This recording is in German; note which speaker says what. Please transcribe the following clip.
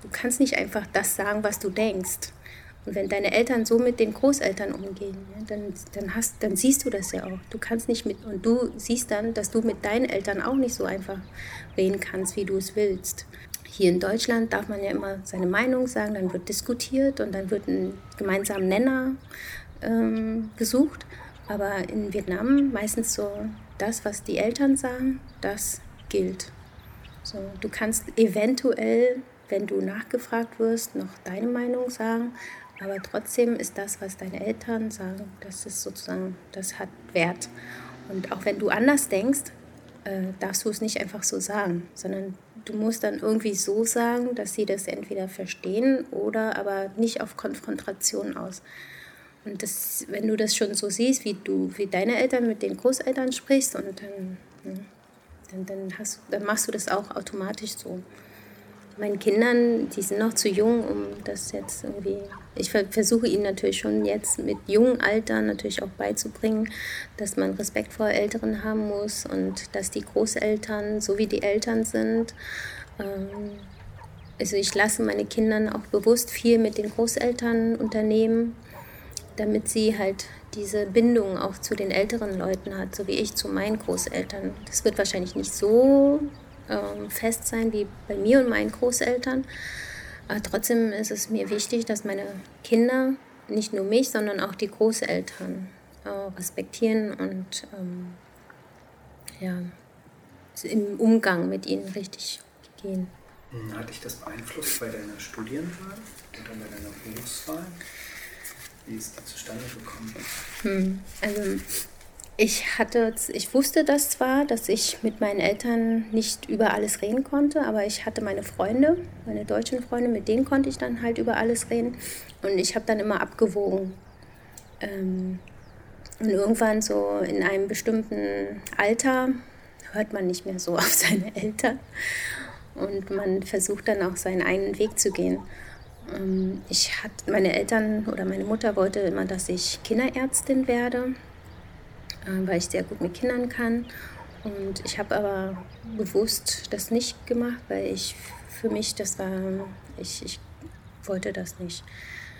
Speaker 1: du kannst nicht einfach das sagen, was du denkst. Und wenn deine Eltern so mit den Großeltern umgehen, ja, dann siehst du das ja auch. Du kannst nicht und du siehst dann, dass du mit deinen Eltern auch nicht so einfach reden kannst, wie du es willst. Hier in Deutschland darf man ja immer seine Meinung sagen, dann wird diskutiert und dann wird ein gemeinsamer Nenner gesucht. Aber in Vietnam meistens so, das, was die Eltern sagen, das gilt. So, du kannst eventuell, wenn du nachgefragt wirst, noch deine Meinung sagen, aber trotzdem ist das, was deine Eltern sagen, das ist sozusagen, das hat Wert. Und auch wenn du anders denkst, darfst du es nicht einfach so sagen, sondern du musst dann irgendwie so sagen, dass sie das entweder verstehen oder aber nicht auf Konfrontation aus. Und das, wenn du das schon so siehst, wie deine Eltern mit den Großeltern sprichst, und dann machst du das auch automatisch so. Meinen Kindern, die sind noch zu jung, um das jetzt irgendwie... Ich versuche ihnen natürlich schon jetzt mit jungen Altern natürlich auch beizubringen, dass man Respekt vor Älteren haben muss und dass die Großeltern so wie die Eltern sind. Also ich lasse meine Kinder auch bewusst viel mit den Großeltern unternehmen, damit sie halt diese Bindung auch zu den älteren Leuten hat, so wie ich zu meinen Großeltern. Das wird wahrscheinlich nicht so fest sein wie bei mir und meinen Großeltern. Aber trotzdem ist es mir wichtig, dass meine Kinder nicht nur mich, sondern auch die Großeltern respektieren und im Umgang mit ihnen richtig gehen.
Speaker 2: Hat dich das beeinflusst bei deiner Studienwahl oder bei deiner Berufswahl? Wie ist die zustande gekommen?
Speaker 1: Also ich wusste das zwar, dass ich mit meinen Eltern nicht über alles reden konnte, aber ich hatte meine Freunde, meine deutschen Freunde, mit denen konnte ich dann halt über alles reden. Und ich habe dann immer abgewogen. Und irgendwann so in einem bestimmten Alter hört man nicht mehr so auf seine Eltern. Und man versucht dann auch seinen eigenen Weg zu gehen. Meine Eltern oder meine Mutter wollte immer, dass ich Kinderärztin werde, weil ich sehr gut mit Kindern kann. Und ich habe aber bewusst das nicht gemacht, weil ich wollte das nicht.